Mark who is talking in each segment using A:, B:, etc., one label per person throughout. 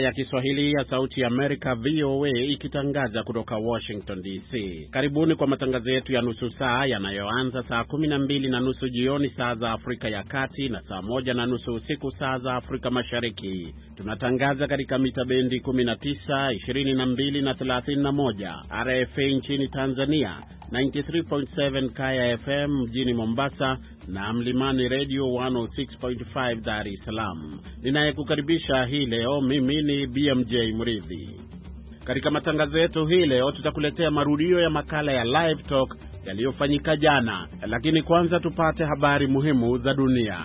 A: ya Kiswahili ya Sauti ya Amerika, VOA, ikitangaza kutoka Washington DC. Karibuni kwa matangazo yetu ya nusu saa yanayoanza saa 12:30 jioni saa za Afrika ya Kati na saa 1:30 usiku saa za Afrika Mashariki. Tunatangaza katika mita bendi 19, 22 na 31, RFA nchini Tanzania, 93.7 Kaya FM mjini Mombasa na Mlimani Radio 106.5 Dar es Salaam. Ninayekukaribisha hii leo mimi ni BMJ Mridhi. Katika matangazo yetu hii leo tutakuletea marudio ya makala ya Live Talk yaliyofanyika jana, lakini kwanza tupate habari muhimu za dunia.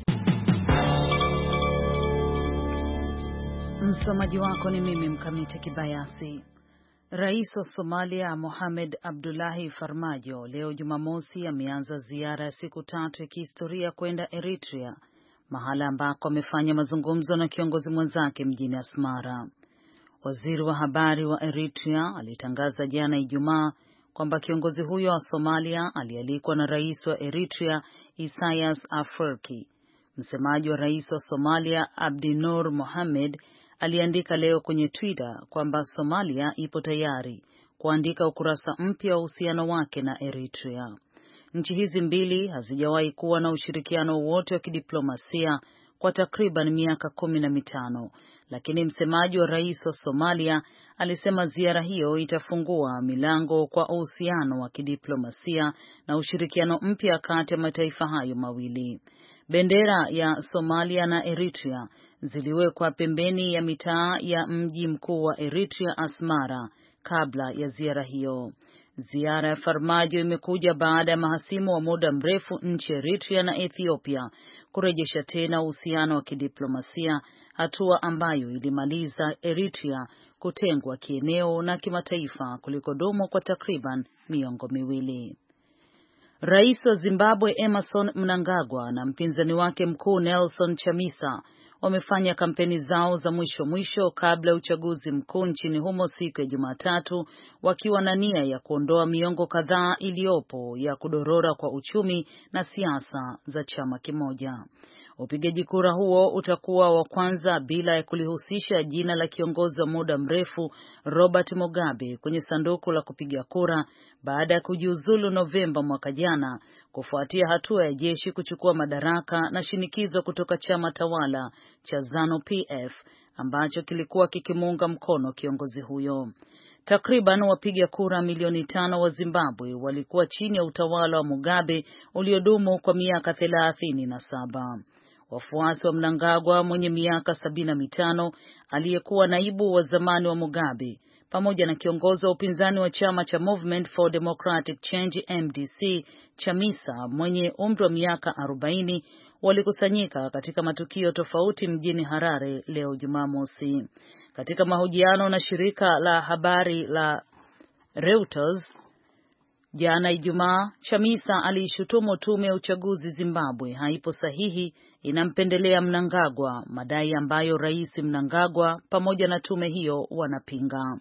B: Msomaji wako ni mimi Mkamiti Kibayasi. Rais wa Somalia Mohamed Abdullahi Farmajo leo Jumamosi ameanza ziara ya siku 3 ya kihistoria kwenda Eritrea, mahala ambako amefanya mazungumzo na kiongozi mwenzake mjini Asmara. Waziri wa habari wa Eritrea alitangaza jana Ijumaa kwamba kiongozi huyo wa Somalia alialikwa na rais wa Eritrea Isaias Afwerki. Msemaji wa rais wa Somalia Abdi Nur Mohamed aliandika leo kwenye Twitter kwamba Somalia ipo tayari kuandika ukurasa mpya wa uhusiano wake na Eritrea. Nchi hizi mbili hazijawahi kuwa na ushirikiano wote wa kidiplomasia kwa takriban miaka 15, lakini msemaji wa rais wa Somalia alisema ziara hiyo itafungua milango kwa uhusiano wa kidiplomasia na ushirikiano mpya kati ya mataifa hayo mawili. Bendera ya Somalia na Eritrea ziliwekwa pembeni ya mitaa ya mji mkuu wa Eritrea, Asmara, kabla ya ziara hiyo. Ziara ya Farmajo imekuja baada ya mahasimu wa muda mrefu nchi Eritrea na Ethiopia kurejesha tena uhusiano wa kidiplomasia, hatua ambayo ilimaliza Eritrea kutengwa kieneo na kimataifa kulikodumu kwa takriban miongo miwili. Rais wa Zimbabwe Emmerson Mnangagwa na mpinzani wake mkuu Nelson Chamisa wamefanya kampeni zao za mwisho kabla ya uchaguzi mkuu nchini humo siku ya Jumatatu, wakiwa na nia ya kuondoa miongo kadhaa iliyopo ya kudorora kwa uchumi na siasa za chama kimoja. Upigaji kura huo utakuwa wa kwanza bila ya kulihusisha jina la kiongozi wa muda mrefu Robert Mugabe kwenye sanduku la kupiga kura baada ya kujiuzulu Novemba mwaka jana kufuatia hatua ya jeshi kuchukua madaraka na shinikizo kutoka chama tawala cha ZANU-PF ambacho kilikuwa kikimuunga mkono kiongozi huyo. Takriban wapiga kura milioni 5 wa Zimbabwe walikuwa chini ya utawala wa Mugabe uliodumu kwa miaka 37. Wafuasi wa Mnangagwa mwenye miaka 75 aliyekuwa naibu wa zamani wa Mugabe pamoja na kiongozi wa upinzani wa chama cha Movement for Democratic Change MDC Chamisa mwenye umri wa miaka 40 walikusanyika katika matukio tofauti mjini Harare leo Jumamosi. Katika mahojiano na shirika la habari la Reuters jana Ijumaa, Chamisa aliishutumu tume ya uchaguzi Zimbabwe haipo sahihi, inampendelea Mnangagwa, madai ambayo Rais Mnangagwa pamoja na tume hiyo wanapinga.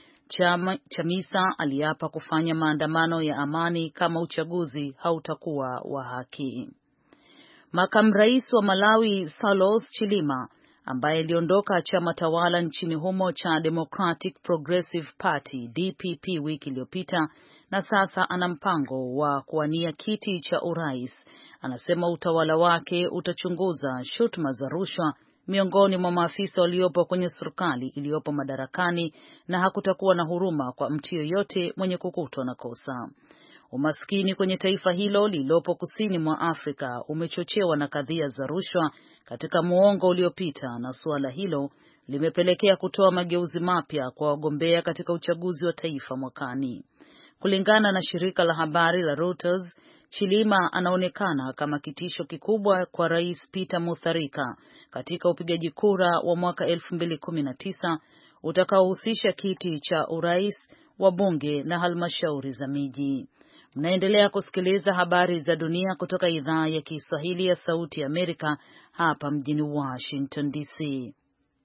B: Chamisa aliapa kufanya maandamano ya amani kama uchaguzi hautakuwa wa haki. Makamu rais wa Malawi Saulos Chilima, ambaye aliondoka chama tawala nchini humo cha Democratic Progressive Party DPP wiki iliyopita na sasa ana mpango wa kuwania kiti cha urais, anasema utawala wake utachunguza shutuma za rushwa miongoni mwa maafisa waliopo kwenye serikali iliyopo madarakani na hakutakuwa na huruma kwa mtu yeyote mwenye kukutwa na kosa. Umaskini kwenye taifa hilo lililopo kusini mwa Afrika umechochewa na kadhia za rushwa katika muongo uliopita, na suala hilo limepelekea kutoa mageuzi mapya kwa wagombea katika uchaguzi wa taifa mwakani. Kulingana na shirika la habari la Reuters, Chilima anaonekana kama kitisho kikubwa kwa Rais Peter Mutharika katika upigaji kura wa mwaka 2019 utakaohusisha kiti cha urais, wabunge na halmashauri za miji. Mnaendelea kusikiliza habari za dunia kutoka idhaa ya Kiswahili ya Sauti ya Amerika hapa mjini Washington DC.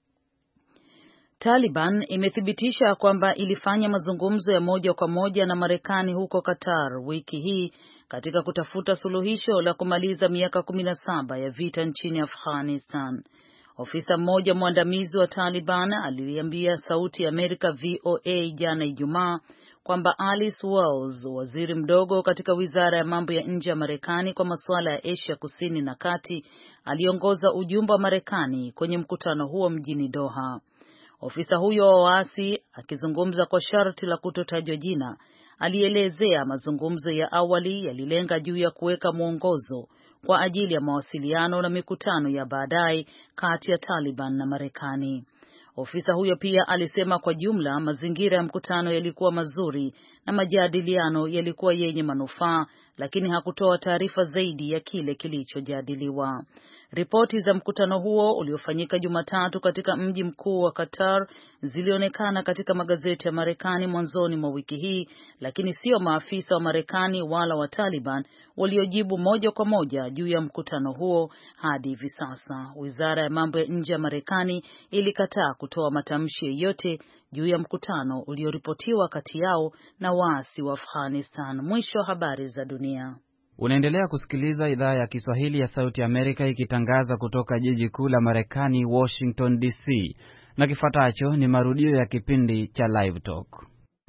B: Taliban imethibitisha kwamba ilifanya mazungumzo ya moja kwa moja na Marekani huko Qatar wiki hii katika kutafuta suluhisho la kumaliza miaka 17 ya vita nchini Afghanistan. Ofisa mmoja mwandamizi wa Taliban aliliambia Sauti ya Amerika VOA jana Ijumaa kwamba Alice Wells, waziri mdogo katika wizara ya mambo ya nje ya Marekani kwa masuala ya Asia Kusini na Kati, aliongoza ujumbe wa Marekani kwenye mkutano huo mjini Doha. Ofisa huyo wa waasi akizungumza kwa sharti la kutotajwa jina, alielezea mazungumzo ya awali yalilenga juu ya kuweka mwongozo kwa ajili ya mawasiliano na mikutano ya baadaye kati ya Taliban na Marekani. Ofisa huyo pia alisema kwa jumla mazingira ya mkutano yalikuwa mazuri na majadiliano yalikuwa yenye manufaa, lakini hakutoa taarifa zaidi ya kile kilichojadiliwa. Ripoti za mkutano huo uliofanyika Jumatatu katika mji mkuu wa Qatar zilionekana katika magazeti ya Marekani mwanzoni mwa wiki hii, lakini sio maafisa wa Marekani wala wa Taliban waliojibu moja kwa moja juu ya mkutano huo hadi hivi sasa. Wizara ya mambo ya nje ya Marekani ilikataa kutoa matamshi yoyote juu ya mkutano ulioripotiwa kati yao na waasi wa Afghanistan. Mwisho habari za dunia.
C: Unaendelea kusikiliza idhaa ya Kiswahili ya Sauti Amerika ikitangaza kutoka jiji kuu la Marekani, Washington DC, na kifuatacho ni marudio ya kipindi cha Live Talk.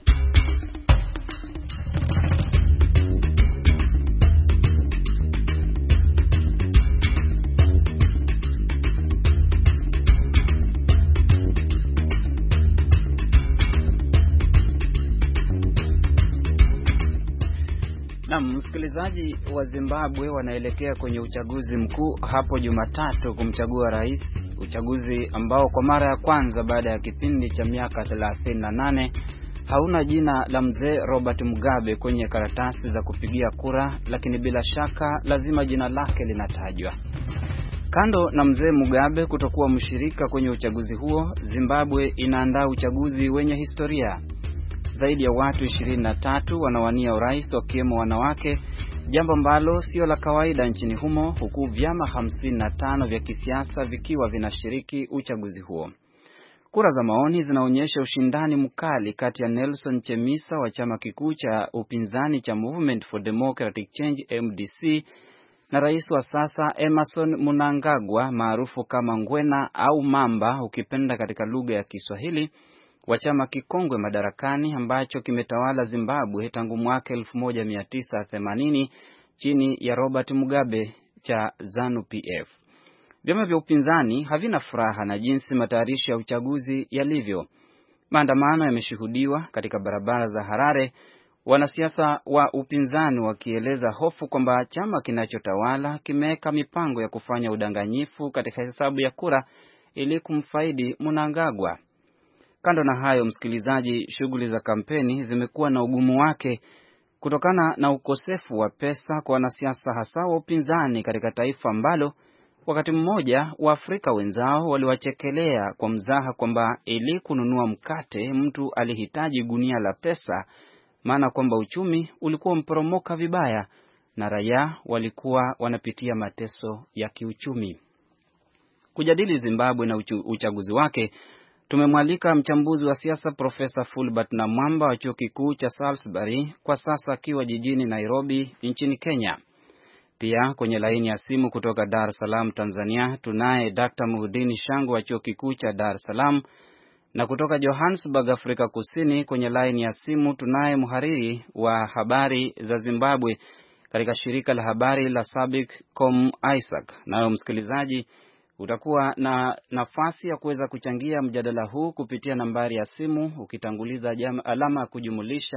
C: Na msikilizaji, wa Zimbabwe wanaelekea kwenye uchaguzi mkuu hapo Jumatatu kumchagua rais, uchaguzi ambao kwa mara ya kwanza baada ya kipindi cha miaka 38 hauna jina la mzee Robert Mugabe kwenye karatasi za kupigia kura, lakini bila shaka lazima jina lake linatajwa. Kando na mzee Mugabe kutokuwa mshirika kwenye uchaguzi huo, Zimbabwe inaandaa uchaguzi wenye historia. Zaidi ya watu 23 wanawania urais wakiwemo wanawake, jambo ambalo sio la kawaida nchini humo, huku vyama 55 vya kisiasa vikiwa vinashiriki uchaguzi huo. Kura za maoni zinaonyesha ushindani mkali kati ya Nelson Chamisa wa chama kikuu cha upinzani cha Movement for Democratic Change MDC na rais wa sasa Emmerson Mnangagwa maarufu kama Ngwena au Mamba ukipenda katika lugha ya Kiswahili, wa chama kikongwe madarakani ambacho kimetawala Zimbabwe tangu mwaka 1980 chini ya Robert Mugabe cha ZANU-PF. Vyama vya upinzani havina furaha na jinsi matayarisho ya uchaguzi yalivyo. Maandamano yameshuhudiwa katika barabara za Harare, wanasiasa wa upinzani wakieleza hofu kwamba chama kinachotawala kimeweka mipango ya kufanya udanganyifu katika hesabu ya kura ili kumfaidi Mnangagwa. Kando na hayo, msikilizaji, shughuli za kampeni zimekuwa na ugumu wake kutokana na ukosefu wa pesa kwa wanasiasa hasa wa upinzani katika taifa ambalo wakati mmoja Waafrika wenzao waliwachekelea kwa mzaha kwamba ili kununua mkate mtu alihitaji gunia la pesa, maana kwamba uchumi ulikuwa mporomoka vibaya na raia walikuwa wanapitia mateso ya kiuchumi. Kujadili Zimbabwe na uchaguzi wake, tumemwalika mchambuzi wa siasa Profesa Fulbert Namwamba wa chuo kikuu cha Salisbury, kwa sasa akiwa jijini Nairobi nchini Kenya. Pia kwenye laini ya simu kutoka Dar es Salaam Tanzania tunaye Dr. Muhudini Shangu wa chuo kikuu cha Dar es Salaam, na kutoka Johannesburg Afrika Kusini kwenye laini ya simu tunaye mhariri wa habari za Zimbabwe katika shirika la habari la SABC.com Isaac. Nayo msikilizaji, utakuwa na nafasi ya kuweza kuchangia mjadala huu kupitia nambari ya simu ukitanguliza alama ya kujumulisha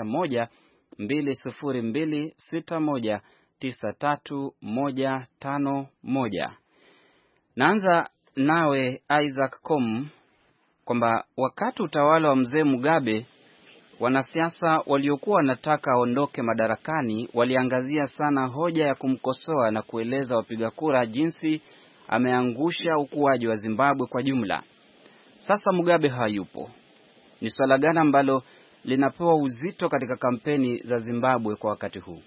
C: 12026193151. Naanza nawe Isaac.com kwamba wakati utawala wa mzee Mugabe, wanasiasa waliokuwa wanataka aondoke madarakani waliangazia sana hoja ya kumkosoa na kueleza wapiga kura jinsi ameangusha ukuaji wa Zimbabwe kwa jumla. Sasa Mugabe hayupo. Ni swala gani ambalo linapewa uzito katika kampeni za Zimbabwe kwa wakati huu?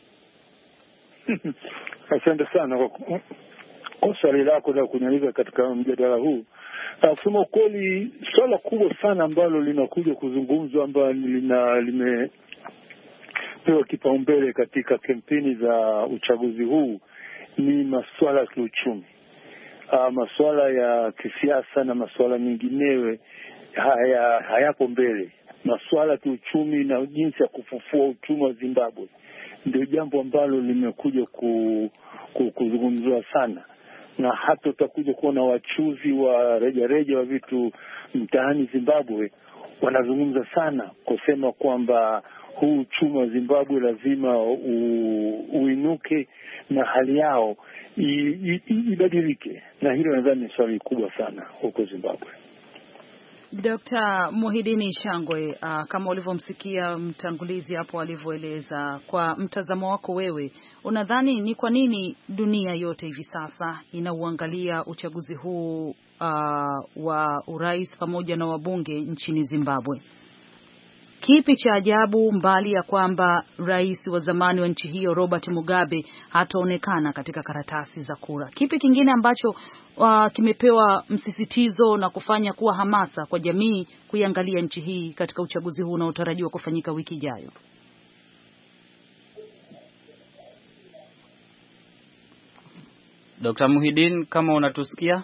D: Asante sana kwa swali lako la kuniuliza katika mjadala huu. Kusema ukweli, swala kubwa sana ambalo linakuja kuzungumzwa ambalo limepewa kipaumbele katika kampeni za uchaguzi huu ni masuala ya kiuchumi. masuala ya kisiasa na masuala menginewe hayapo mbele. Masuala ya kiuchumi na jinsi ya kufufua uchumi wa Zimbabwe ndio jambo ambalo limekuja kuzungumziwa sana, na hata utakuja kuona wachuzi wa rejareja wa vitu mtaani Zimbabwe wanazungumza sana kusema kwamba huu uchumi wa Zimbabwe lazima uinuke na hali yao ibadilike, na hilo nadhani ni swali kubwa sana huko Zimbabwe.
B: Dr. Muhidini Shangwe, kama ulivyomsikia mtangulizi hapo alivyoeleza, kwa mtazamo wako wewe, unadhani ni kwa nini dunia yote hivi sasa inauangalia uchaguzi huu wa urais pamoja na wabunge nchini Zimbabwe? Kipi cha ajabu, mbali ya kwamba rais wa zamani wa nchi hiyo Robert Mugabe hataonekana katika karatasi za kura? Kipi kingine ambacho kimepewa msisitizo na kufanya kuwa hamasa kwa jamii kuiangalia nchi hii katika uchaguzi huu unaotarajiwa kufanyika wiki ijayo?
C: Dr. Muhidin, kama unatusikia?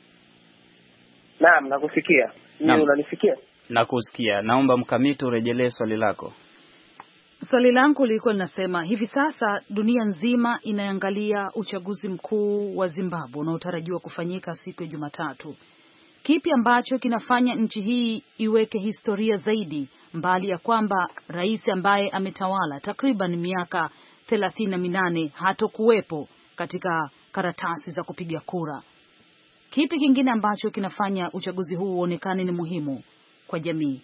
E: Naam, nakusikia. Ni unanisikia?
C: Nakusikia. Naomba Mkamiti urejelee swali lako.
B: Swali langu lilikuwa linasema hivi sasa dunia nzima inaangalia uchaguzi mkuu wa Zimbabwe unaotarajiwa kufanyika siku ya Jumatatu. Kipi ambacho kinafanya nchi hii iweke historia zaidi, mbali ya kwamba rais ambaye ametawala takriban miaka 38 hatokuwepo katika karatasi za kupiga kura? Kipi kingine ambacho kinafanya uchaguzi huu uonekane ni muhimu kwa jamii?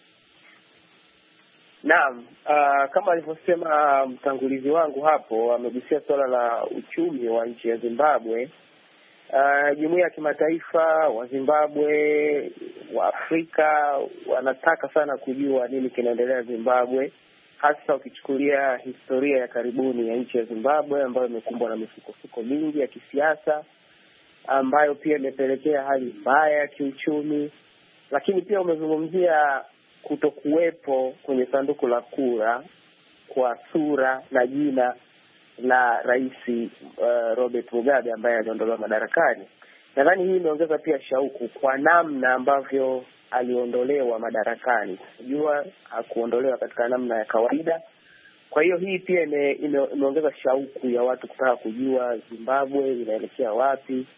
E: Naam, kama alivyosema mtangulizi wangu hapo, amegusia swala la uchumi wa nchi ya Zimbabwe. Jumuiya ya kimataifa, wa Zimbabwe, wa Afrika wanataka sana kujua nini kinaendelea Zimbabwe, hasa ukichukulia historia ya karibuni ya nchi ya Zimbabwe ambayo imekumbwa na misukosuko mingi ya kisiasa, ambayo pia imepelekea hali mbaya ya kiuchumi. Lakini pia umezungumzia kutokuwepo kwenye sanduku la kura kwa sura na jina la rais Robert Mugabe ambaye aliondolewa madarakani. Nadhani hii imeongeza pia shauku kwa namna ambavyo aliondolewa madarakani. Unajua hakuondolewa katika namna ya kawaida. Kwa hiyo hii pia imeongeza shauku ya watu kutaka kujua Zimbabwe inaelekea wapi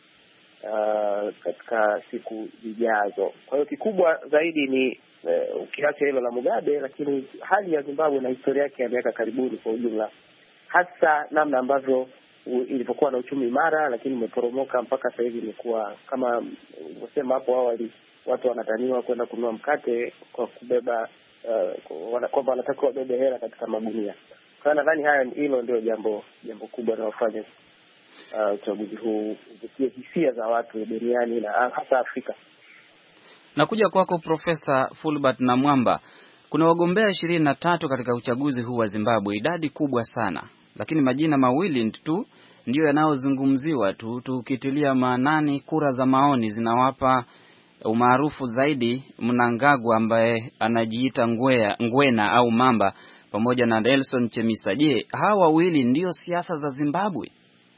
E: katika siku zijazo. Kwa hiyo kikubwa zaidi ni ukiacha hilo la Mugabe, lakini hali ya Zimbabwe na historia yake ya miaka karibuni kwa ujumla, hasa namna ambavyo ilipokuwa na uchumi imara lakini umeporomoka mpaka sasa hivi imekuwa kama nilivyosema hapo awali, watu wanataniwa kwenda kununua mkate kwa kubeba kwamba wanataka wabebe hela katika magunia. Kwa nadhani hilo ndio jambo kubwa linalofanya uchaguzi huu uvutie hisia za watu duniani na hasa Afrika.
C: Nakuja kwako Profesa Fulbert Namwamba. Kuna wagombea 23 katika uchaguzi huu wa Zimbabwe, idadi kubwa sana, lakini majina mawili tu ndio yanayozungumziwa tu. Tukitilia maanani kura za maoni zinawapa umaarufu zaidi Mnangagwa ambaye anajiita Ngwena au Mamba pamoja na Nelson Chamisa. Je, hawa wawili ndio siasa za Zimbabwe?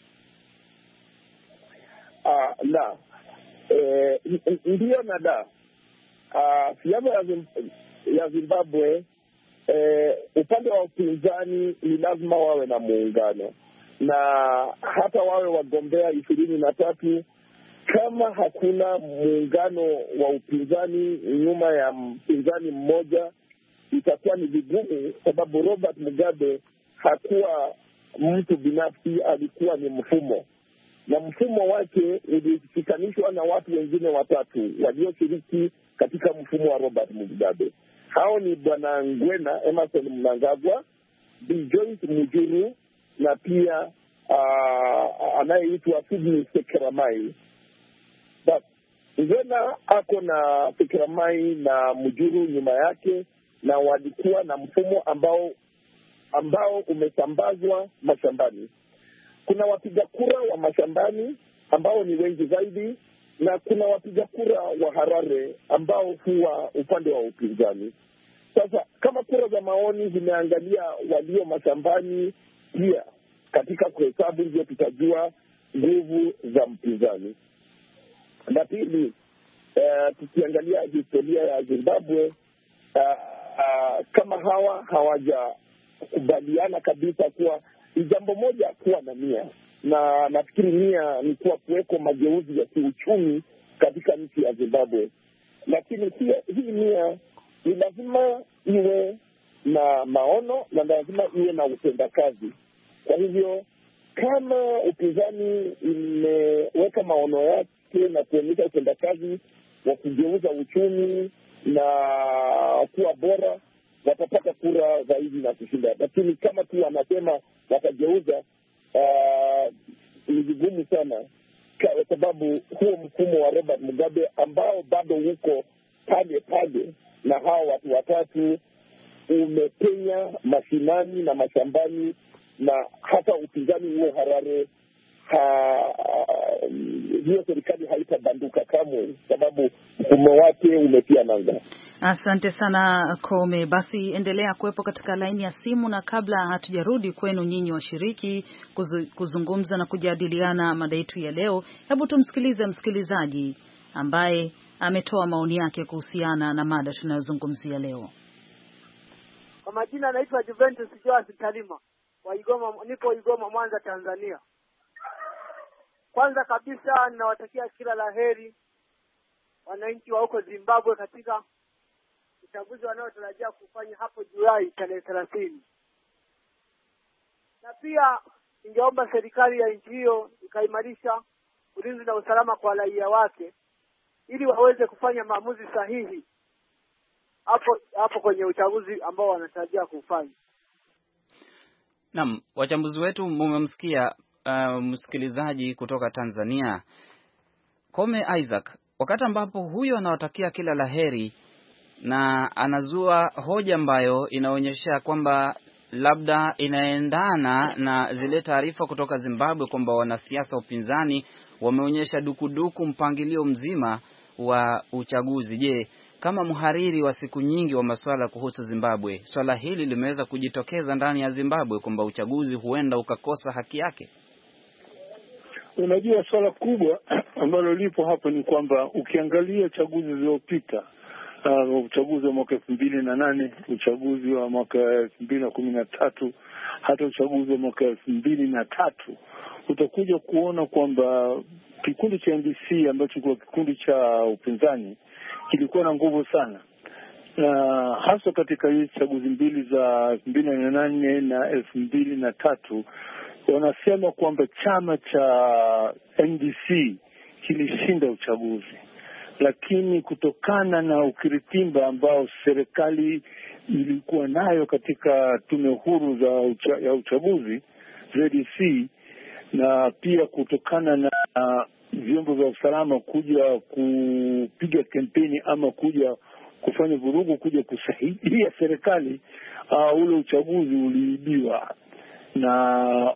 F: Ndio na da. Siasa ya Zimbabwe, upande wa upinzani ni lazima wawe na muungano, na hata wawe wagombea 23, kama hakuna muungano wa upinzani nyuma ya mpinzani mmoja, itakuwa ni vigumu, sababu Robert Mugabe hakuwa mtu binafsi, alikuwa ni mfumo, na mfumo wake ulishikanishwa na watu wengine 3 walioshiriki katika mfumo wa Robert Mugabe. Hao ni Bwana Ngwena Emerson Mnangagwa, Bi Joyce Mujuru na pia anayeitwa Sidney Sekeramai. Ngwena ako na Sekeramai na Mujuru nyuma yake, na walikuwa na mfumo ambao umesambazwa mashambani. Kuna wapiga kura wa mashambani ambao ni wengi zaidi, na kuna wapiga kura wa Harare ambao huwa upande wa upinzani. Sasa kama kura za maoni zimeangalia walio mashambani, pia katika kuhesabu ndio tutajua nguvu za mpinzani. Na pili, tukiangalia historia ya Zimbabwe, kama hawajakubaliana kabisa kuwa ni jambo moja kuwa na nia, na nafikiri nia ni kuwa kuweko mageuzi ya kiuchumi katika nchi ya Zimbabwe, lakini hii nia ni lazima iwe na maono na lazima iwe na utendakazi. Kwa hivyo kama upinzani imeweka maono yake na kuonyesha utendakazi wa kugeuza uchumi na kuwa bora, watapata kura zaidi na kushinda. Lakini kama tu wanasema watageuza, ni vigumu sana, kwa sababu huo mfumo wa Robert Mugabe ambao bado uko pale na hao watu watatu umepenya mashinani na mashambani, na hata upinzani huo Harare, hiyo serikali haitabanduka kamwe, sababu mfumo wake umetia nanga.
B: Asante sana Kome. Basi endelea kuwepo katika laini ya simu, na kabla hatujarudi kwenu nyinyi washiriki kuzungumza na kujadiliana mada yetu ya leo, hebu tumsikilize msikilizaji ambaye ametoa maoni yake kuhusiana na mada tunayozungumzia leo.
G: Kwa majina anaitwa Juventus Joas Talima wa Igoma, nipo Igoma, Mwanza, Tanzania. Kwanza kabisa ninawatakia kila laheri wananchi wa huko Zimbabwe katika uchaguzi wanaotarajia kufanya hapo Julai tarehe 30. Na pia ningeomba serikali ya nchi hiyo ikaimarisha ulinzi na usalama kwa raia wake ili waweze kufanya maamuzi sahihi hapo kwenye uchaguzi ambao wanatarajia kufanya.
C: Naam, wachambuzi wetu mmemsikia msikilizaji kutoka Tanzania Kome Isaac, wakati ambapo huyo anawatakia kila laheri na anazua hoja ambayo inaonyesha kwamba labda inaendana na zile taarifa kutoka Zimbabwe kwamba wanasiasa upinzani wameonyesha dukuduku mpangilio mzima wa uchaguzi. Je, kama mhariri wa siku nyingi wa masuala kuhusu Zimbabwe, swala hili limeweza kujitokeza ndani ya Zimbabwe kwamba uchaguzi huenda ukakosa haki yake?
D: Unajua, swala kubwa ambalo lipo hapa ni kwamba ukiangalia chaguzi zilizopita, uchaguzi wa mwaka 2008, uchaguzi wa mwaka 2013, hata uchaguzi wa mwaka 2003, utakuja kuona kwamba kikundi cha NDC ambacho kwa kikundi cha upinzani kilikuwa na nguvu sana, hasa katika hizi chaguzi mbili za 2008 na 2003. Wanasema kwamba chama cha NDC kilishinda uchaguzi, lakini kutokana na ukiritimba ambao serikali ilikuwa nayo katika tume huru ya uchaguzi ZEC, na pia kutokana na vyombo vya usalama kuja kupiga kampeni ama kuja kufanya vurugu, kuja kusaidia serikali, ule uchaguzi uliibiwa na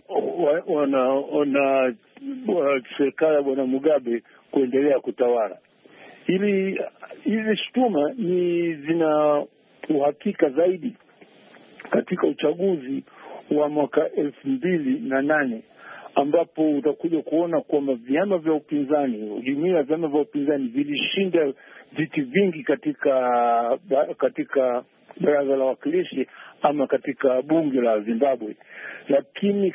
D: serikali ya Bwana Mugabe kuendelea kutawala. Hizi shutuma ni zina uhakika zaidi katika uchaguzi wa mwaka 2008, ambapo utakuja kuona kwamba vyama vya upinzani, jumuiya ya vyama vya upinzani vilishinda viti vingi katika baraza la wawakilishi ama katika bunge la Zimbabwe. Lakini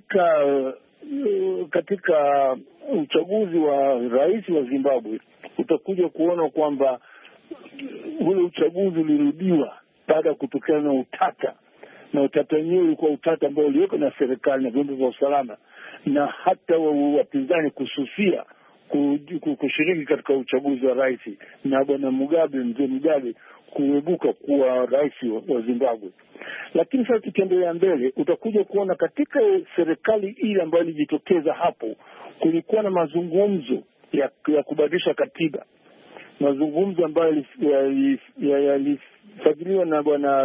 D: katika uchaguzi wa rais wa Zimbabwe utakuja kuona kwamba ule uchaguzi ulirudiwa baada ya kutokana na utata, na utata wenyewe ulikuwa utata ambao uliwekwa na serikali na vyombo vya usalama, na hata wapinzani kususia kushiriki katika uchaguzi wa rais, na Bwana mzee Mugabe kuebuka kuwa rais wa Zimbabwe. Lakini sasa tukiendelea mbele, utakuja kuona katika serikali ile ambayo ilijitokeza hapo, kulikuwa na mazungumzo ya kubadilisha katiba, mazungumzo ambayo yalifadhiliwa na bwana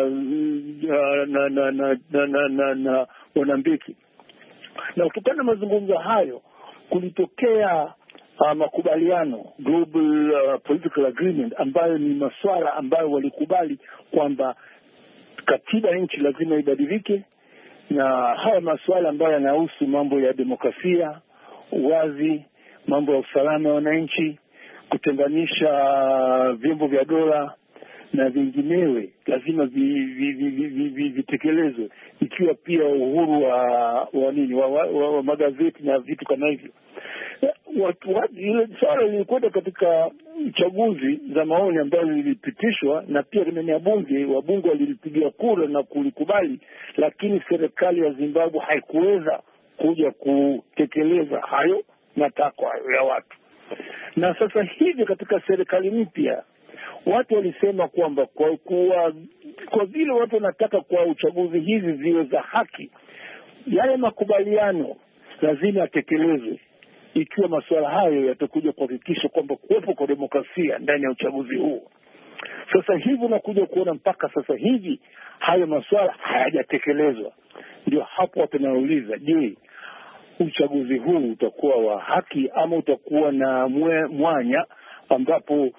D: bwana Mbeki, na kutokana na mazungumzo hayo kulitokea makubaliano, global political agreement, ambayo ni masuala ambayo walikubali kwamba katiba nchi lazima ibadilike, na haya masuala ambayo yanahusu mambo ya demokrasia, uwazi, mambo ya usalama wa wananchi, kutenganisha vyombo vya dola na vinginewe lazima vitekelezwe, ikiwa pia uhuru wa magazeti na vitu kama hivyo. Ile swala lilikwenda katika uchaguzi za maoni ambayo lilipitishwa na pia ndani ya wabunge walilipigia kura na kulikubali, lakini serikali ya Zimbabwe haikuweza kuja kutekeleza hayo matakwa ya watu. Na sasa hivi katika serikali mpya watu walisema kwamba kwa vile watu wanataka kwa uchaguzi hizi ziwe za haki, yale makubaliano lazima yatekelezwe, ikiwa masuala hayo yatakuja kuhakikisha kwamba kuwepo kwa demokrasia ndani ya uchaguzi huu. Sasa hivi unakuja kuona mpaka sasa hivi hayo masuala hayajatekelezwa. Ndio hapo watu wanauliza, je, uchaguzi huu utakuwa wa haki ama utakuwa na mwanya ambapo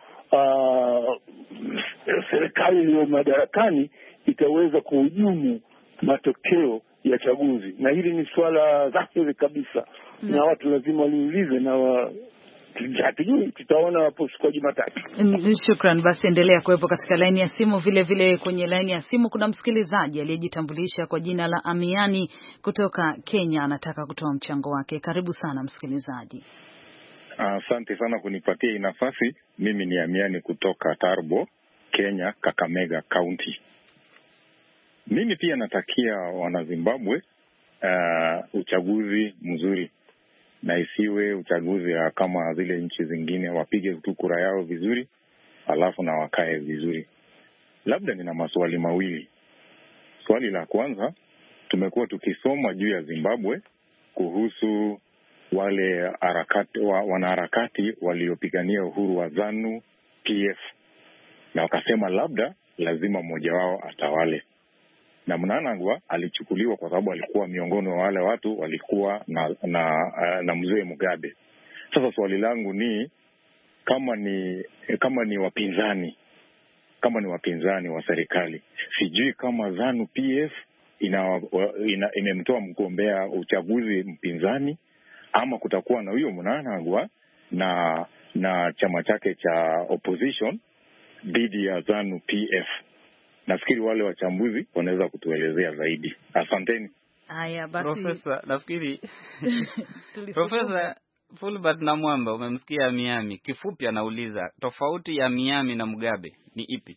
D: serikali iliyo madarakani itaweza kuhujumu matokeo ya chaguzi? Na hili ni swala dhahiri kabisa na watu lazima waliulize, na hatujui, tutaona hapo siku ya Jumatatu.
B: Shukran. Basi endelea kuwepo katika laini ya simu. Vile vile kwenye laini ya simu kuna msikilizaji aliyejitambulisha kwa jina la Amiani kutoka Kenya, anataka kutoa mchango wake. Karibu sana msikilizaji.
H: Asante sana kunipatia hii nafasi. Mimi ni Amiani kutoka Tarbo, Kenya, Kakamega County. Mimi pia natakia wana Zimbabwe uchaguzi mzuri, na isiwe uchaguzi kama zile nchi zingine, wapige tu kura yao vizuri alafu na wakae vizuri. Labda nina maswali mawili. Swali la kwanza, tumekuwa tukisoma juu ya Zimbabwe kuhusu wale wanaharakati waliopigania uhuru wa ZANU PF, na wakasema labda lazima mmoja wao atawale, na Mnangagwa alichukuliwa kwa sababu alikuwa miongoni wa wale watu walikuwa na mzee Mugabe. Sasa swali langu ni kama ni wapinzani wa serikali, sijui kama ZANU PF imemtoa mgombea uchaguzi mpinzani, ama kutakuwa na huyo Mnangagwa na chama chake cha opposition dhidi ya ZANU PF. Nafikiri wale wachambuzi wanaweza kutuelezea zaidi. Asanteni.
B: Haya basi.
C: Profesa, nafikiri Profesa Fulbert Namwamba, umemsikia Miami. Kifupi anauliza tofauti ya Miami na Mugabe ni ipi?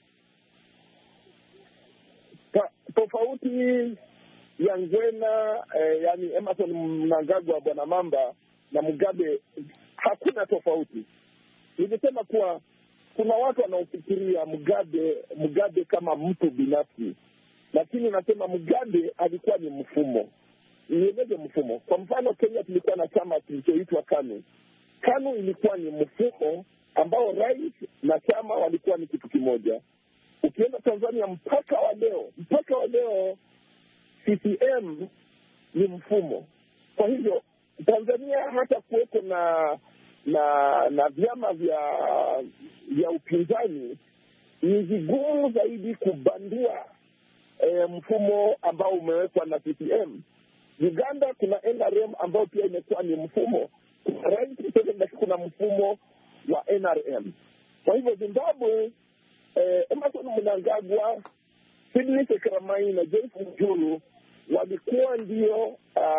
F: Tofauti ya Ngwena yani Emerson Mnangagwa, Bwana Mamba na Mugabe, hakuna tofauti. Nilisema kuwa kuna watu wanaofikiria Mugabe kama mtu binafsi, lakini nasema Mugabe alikuwa ni mfumo. Nieleze mfumo. Kwa mfano, Kenya tulikuwa na chama kilichoitwa KANU. KANU ilikuwa ni mfumo ambao rais na chama walikuwa ni kitu kimoja. Ukienda Tanzania mpaka wa leo CCM ni mfumo. Kwa hivyo Tanzania hata kuweko na vyama vya upinzani ni vigumu zaidi kubandua mfumo ambao umewekwa na CCM. Uganda kuna NRM ambao pia imekuwa ni mfumo. Rais kuna mfumo wa NRM. Kwa hivyo Zimbabwe, Emerson Mnangagwa, Sidney Sekeramai na Joyce Mujuru walikuwa ndio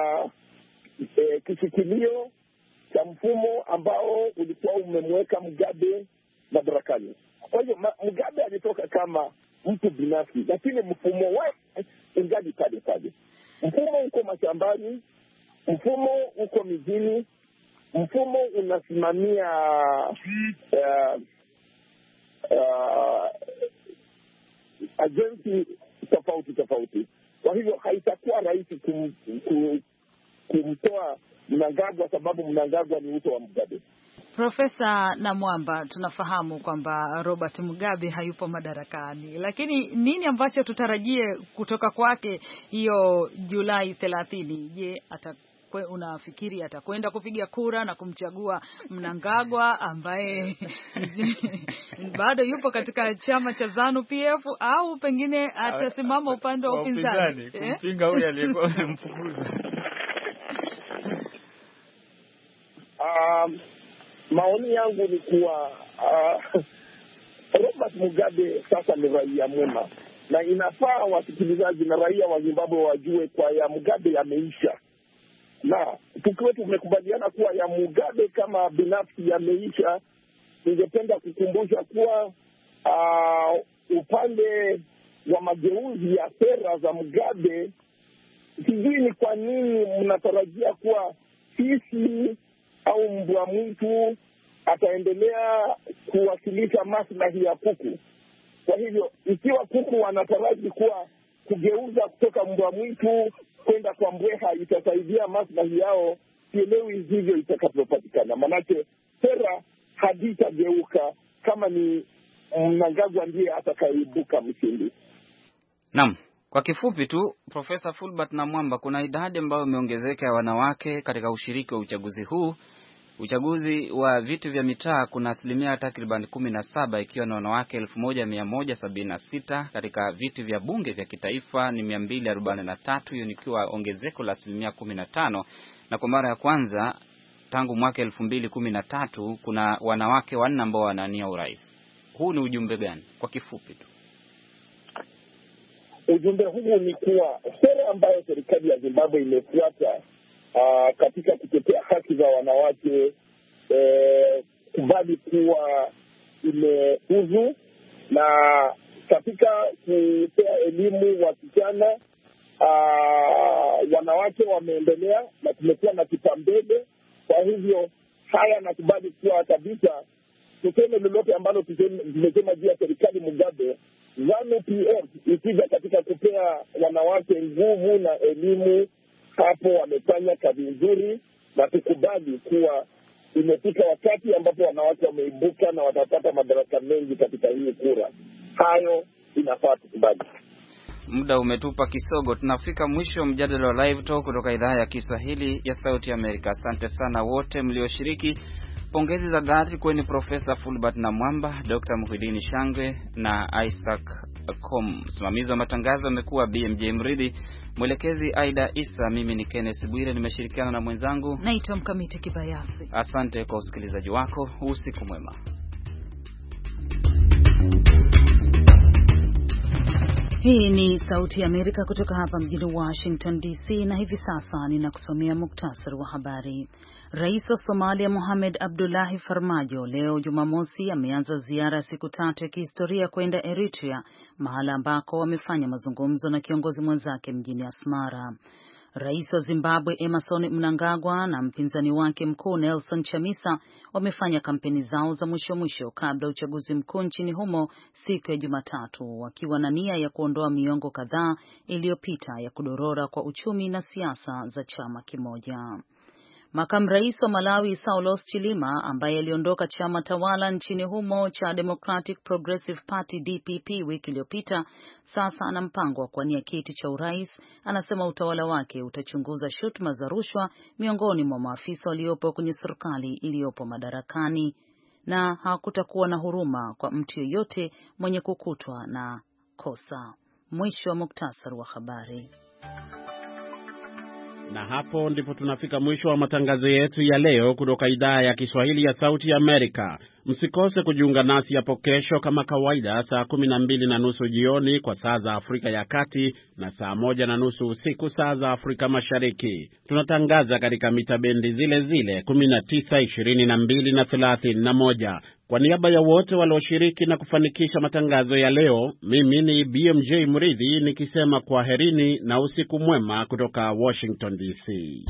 F: kishikilio cha mfumo ambao ulikuwa umemweka Mugabe madarakani. Kwa hivyo Mugabe alitoka kama mtu binafsi, lakini mfumo wake ungali pale pale. Mfumo uko mashambani, mfumo uko mijini, mfumo unasimamia agency tofauti. Kwa hivyo haitakuwa rahisi kumtoa Mnangagwa sababu Mnangagwa ni uto wa Mugabe.
B: Profesa Namwamba, tunafahamu kwamba Robert Mugabe hayupo madarakani, lakini nini ambacho tutarajie kutoka kwake hiyo Julai 30? Je, unafikiri atakwenda kupiga kura na kumchagua Mnangagwa ambaye bado yupo katika chama cha ZANU PF, au pengine atasimama upande wa upinzani
C: kumpinga huyu aliyekuwa amemfukuza?
F: maoni yangu ni kuwa Robert Mugabe sasa ni raia mwema, na inafaa wasikilizaji na raia wa Zimbabwe wajue kwa ya Mugabe yameisha, na tukiwa tumekubaliana kuwa ya Mugabe kama binafsi yameisha, ningependa kukumbusha kuwa upande wa mageuzi ya sera za Mugabe, sijui ni kwa nini mnatarajia kuwa sisi au mbwa mwitu ataendelea kuwakilisha maslahi ya kuku. Kwa hivyo ikiwa kuku wanataraji kuwa kugeuza kutoka mbwa mwitu kwenda kwa mbweha itasaidia maslahi yao, sielewi hivyo itakavyopatikana. Manake sera haditageuka kama ni Mnangagwa ndiye atakayeibuka mshindi.
C: Naam, kwa kifupi tu, Profesa Fulbert Namwamba, kuna idadi ambayo imeongezeka ya wanawake katika ushiriki wa uchaguzi huu. Uchaguzi wa viti vya mitaa kuna asilimia takriban 17, ikiwa na wanawake 1176. Katika viti vya bunge vya kitaifa ni 243, hiyo ni kiwa ongezeko la asilimia 15. Na kwa mara ya kwanza tangu mwaka 2013 kuna wanawake 4 ambao wanania urais. Huu ni ujumbe gani kwa kifupi tu?
F: Ujumbe huu ni kuwa sera ambayo serikali ya Zimbabwe imefuata katika kutetea haki za wanawake, kubali kuwa imefuzu, na katika kupea elimu wasichana, wanawake wameendelea na tumekuwa na kipaumbele. Kwa hivyo haya nakubali kuwa kabisa tuseme lolote ambalo tumesema juu ya serikali Mugabe, ZANU-PF ikija katika kupea wanawake nguvu na elimu, hapo wamefanya kazi nzuri, na tukubali kuwa imefika wakati ambapo wanawake wameibuka na watapata madaraka mengi katika hii kura. Hayo inafaa tukubali.
C: Muda umetupa kisogo, tunafika mwisho mjadala wa Live Talk kutoka idhaa ya Kiswahili ya Sauti ya Amerika. Asante sana wote mlioshiriki. Pongezi za dhati kweni Profesa Fulbert Namwamba, Dr. Muhidini Shangwe na Isaac Kom. Msimamizi wa matangazo amekuwa BMJ Mridhi, mwelekezi Aida Isa, mimi ni Kenneth Bwire, nimeshirikiana na mwenzangu
B: naitwa Mkamiti Kibayasi.
C: Asante kwa usikilizaji wako, usiku mwema.
B: Hii ni Sauti ya Amerika kutoka hapa mjini Washington DC, na hivi sasa ninakusomea muktasari wa habari. Rais wa Somalia Mohamed Abdullahi Farmajo leo Jumamosi ameanza ziara ya siku 3 ya kihistoria kwenda Eritrea, mahala ambako wamefanya mazungumzo na kiongozi mwenzake mjini Asmara. Rais wa Zimbabwe Emmerson Mnangagwa na mpinzani wake mkuu Nelson Chamisa wamefanya kampeni zao za mwisho kabla uchaguzi mkuu nchini humo siku ya Jumatatu, wakiwa na nia ya kuondoa miongo kadhaa iliyopita ya kudorora kwa uchumi na siasa za chama kimoja. Makamu rais wa Malawi Saulos Chilima, ambaye aliondoka chama tawala nchini humo cha Democratic Progressive Party DPP wiki iliyopita, sasa ana mpango wa kuwania kiti cha urais. Anasema utawala wake utachunguza shutuma za rushwa miongoni mwa maafisa waliopo kwenye serikali iliyopo madarakani, na hakutakuwa na huruma kwa mtu yeyote mwenye kukutwa na kosa. Mwisho wa muktasari wa habari.
A: Na hapo ndipo tunafika mwisho wa matangazo yetu ya leo kutoka idhaa ya Kiswahili ya Sauti ya Amerika. Msikose kujiunga nasi hapo kesho kama kawaida saa 12:30 jioni kwa saa za Afrika ya Kati na saa 1:30 usiku saa za Afrika Mashariki. Tunatangaza katika mita bendi zile zile 19, 22 na 31. Kwa niaba ya wote walioshiriki na kufanikisha matangazo ya leo, mimi ni BMJ Mridhi nikisema kwaherini na usiku mwema kutoka Washington DC.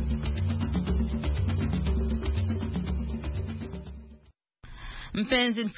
B: Mpenzi